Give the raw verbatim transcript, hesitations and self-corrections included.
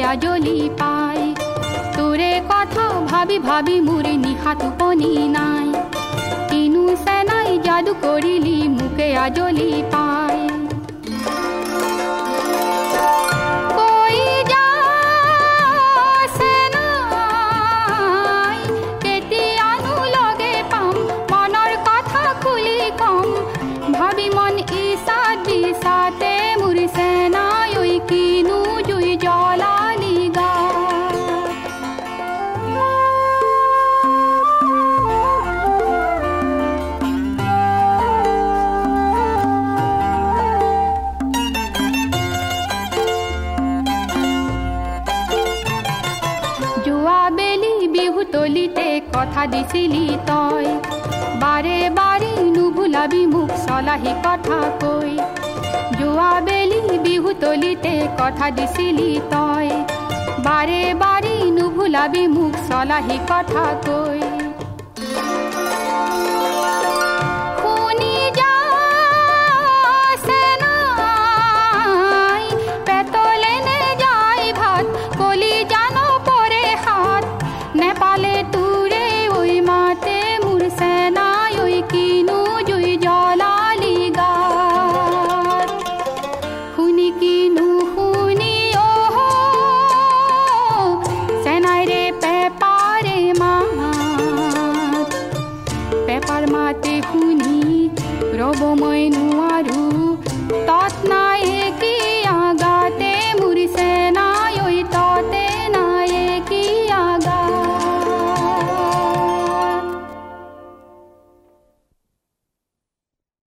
আজলি পাই তোৰে কথা ভাবি ভাবি মোৰ নিশা টোপনি নাই কিনো চেনাই যাদু কৰিলি মোকে আজলি পাই ভাবি মন ইসাত বিষাতে মোৰ সেনাই ঐ কিনো জুই জ্বলালি গা যোৱা বেলি বিহু তলিতে কথা দিছিলি তই বাৰে বাৰে নুভুলাবি মোক চলাহি কথা কৈ যোৱা বেলি বিহু তলিতে কথা দিছিলি তই বাৰে বাৰে নুভুলাবি মোক চলাহি কথা কৈ শুনি যা চেনাই পেটলে নে যায় ভাত কলি জানো পৰে হাত নেপালে তোৰে ঐ মাতে মোৰ সেনাই ঐ কিনো জুই জ্বলালি গাত শুনি কিনো শুনি অহ সেনাই ৰে পেপাৰে মাত পেপাৰ মাতে শুনি ৰব মই নোৱা